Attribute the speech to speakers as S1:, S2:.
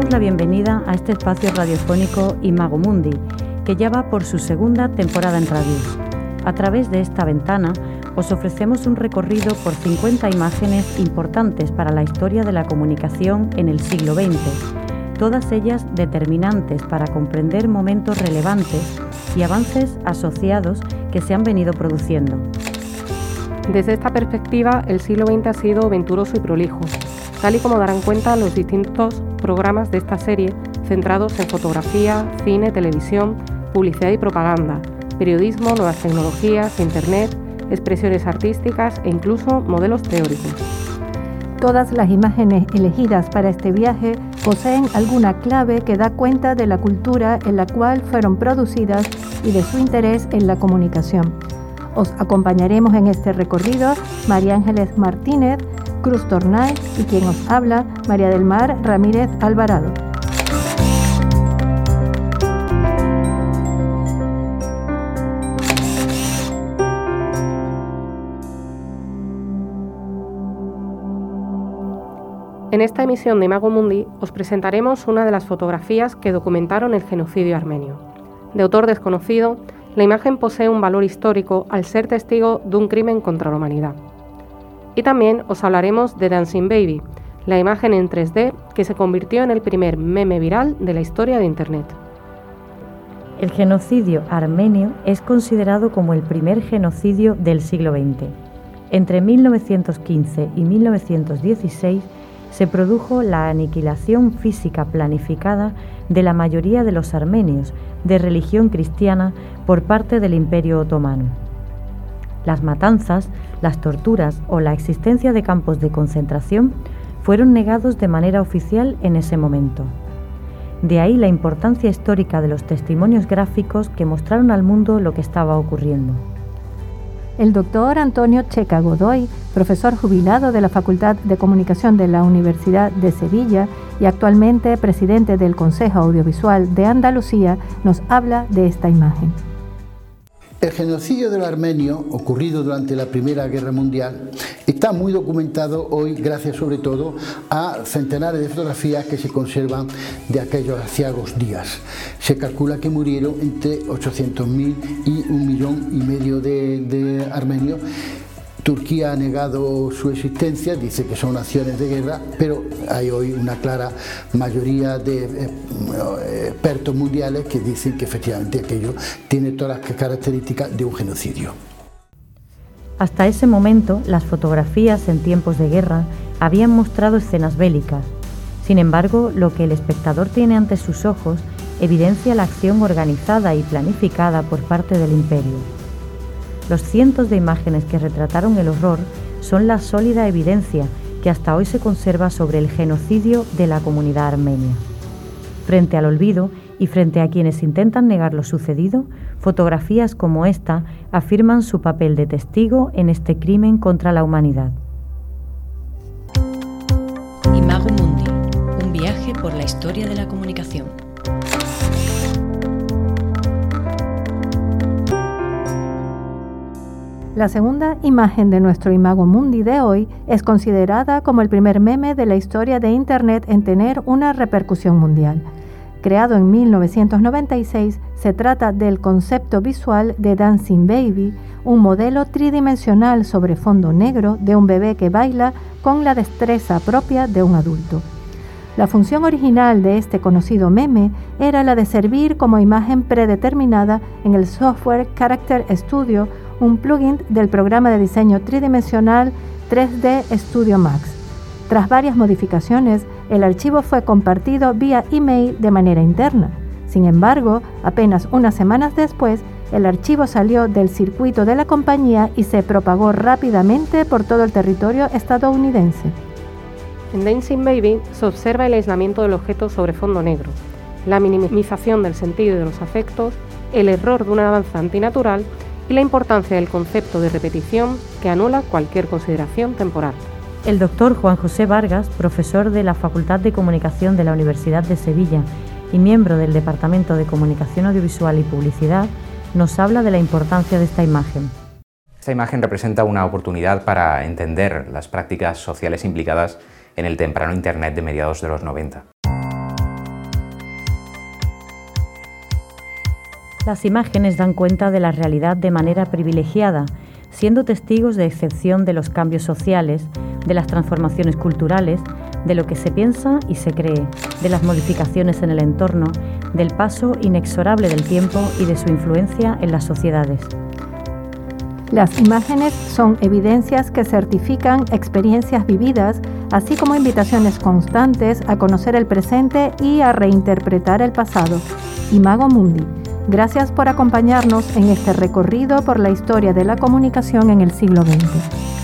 S1: damos la bienvenida a este espacio radiofónico Imago Mundi, que ya va por su segunda temporada en radio. A través de esta ventana os ofrecemos un recorrido por 50 imágenes importantes para la historia de la comunicación en el siglo XX, todas ellas determinantes para comprender momentos relevantes y avances asociados que se han venido produciendo.
S2: Desde esta perspectiva, el siglo XX ha sido venturoso y prolijo, tal y como darán cuenta los distintos programas de esta serie centrados en fotografía, cine, televisión, publicidad y propaganda, periodismo, nuevas tecnologías, internet, expresiones artísticas e incluso modelos teóricos.
S3: Todas las imágenes elegidas para este viaje poseen alguna clave que da cuenta de la cultura en la cual fueron producidas y de su interés en la comunicación. Os acompañaremos en este recorrido María Ángeles Martínez, Cruz Tornay y quien os habla, María del Mar Ramírez Alvarado.
S2: En esta emisión de Imago Mundi os presentaremos una de las fotografías que documentaron el genocidio armenio. De autor desconocido, la imagen posee un valor histórico al ser testigo de un crimen contra la humanidad. Y también os hablaremos de Dancing Baby, la imagen en 3D que se convirtió en el primer meme viral de la historia de Internet.
S1: El genocidio armenio es considerado como el primer genocidio del siglo XX. Entre 1915 y 1916 se produjo la aniquilación física planificada de la mayoría de los armenios de religión cristiana por parte del Imperio Otomano. Las matanzas, las torturas o la existencia de campos de concentración fueron negados de manera oficial en ese momento. De ahí la importancia histórica de los testimonios gráficos que mostraron al mundo lo que estaba ocurriendo.
S3: El doctor Antonio Checa Godoy, profesor jubilado de la Facultad de Comunicación de la Universidad de Sevilla y actualmente presidente del Consejo Audiovisual de Andalucía, nos habla de esta imagen.
S4: El genocidio de los armenios, ocurrido durante la Primera Guerra Mundial, está muy documentado hoy gracias sobre todo a centenares de fotografías que se conservan de aquellos aciagos días. Se calcula que murieron entre 800.000 y 1,5 millones de armenios. Turquía ha negado su existencia, dice que son naciones de guerra, pero hay hoy una clara mayoría de expertos mundiales que dicen que efectivamente aquello tiene todas las características de un genocidio.
S1: Hasta ese momento, las fotografías en tiempos de guerra habían mostrado escenas bélicas. Sin embargo, lo que el espectador tiene ante sus ojos evidencia la acción organizada y planificada por parte del imperio. Los cientos de imágenes que retrataron el horror son la sólida evidencia que hasta hoy se conserva sobre el genocidio de la comunidad armenia. Frente al olvido y frente a quienes intentan negar lo sucedido, fotografías como esta afirman su papel de testigo en este crimen contra la humanidad.
S5: Imago Mundi, un viaje por la historia de la comunicación.
S3: La segunda imagen de nuestro Imago Mundi de hoy es considerada como el primer meme de la historia de Internet en tener una repercusión mundial. Creado en 1996, se trata del concepto visual de Dancing Baby, un modelo tridimensional sobre fondo negro de un bebé que baila con la destreza propia de un adulto. La función original de este conocido meme era la de servir como imagen predeterminada en el software Character Studio, un plugin del programa de diseño tridimensional 3D Studio Max. Tras varias modificaciones, el archivo fue compartido vía email de manera interna. Sin embargo, apenas unas semanas después, el archivo salió del circuito de la compañía y se propagó rápidamente por todo el territorio estadounidense.
S2: En Dancing Baby se observa el aislamiento del objeto sobre fondo negro, la minimización del sentido y de los afectos, el error de una danza antinatural y la importancia del concepto de repetición que anula cualquier consideración temporal.
S1: El doctor Juan José Vargas, profesor de la Facultad de Comunicación de la Universidad de Sevilla y miembro del Departamento de Comunicación Audiovisual y Publicidad, nos habla de la importancia de esta imagen.
S6: Esta imagen representa una oportunidad para entender las prácticas sociales implicadas en el temprano Internet de mediados de los 90.
S1: Las imágenes dan cuenta de la realidad de manera privilegiada, siendo testigos de excepción de los cambios sociales, de las transformaciones culturales, de lo que se piensa y se cree, de las modificaciones en el entorno, del paso inexorable del tiempo y de su influencia en las sociedades.
S3: Las imágenes son evidencias que certifican experiencias vividas, así como invitaciones constantes a conocer el presente y a reinterpretar el pasado. Imago Mundi, gracias por acompañarnos en este recorrido por la historia de la comunicación en el siglo XX.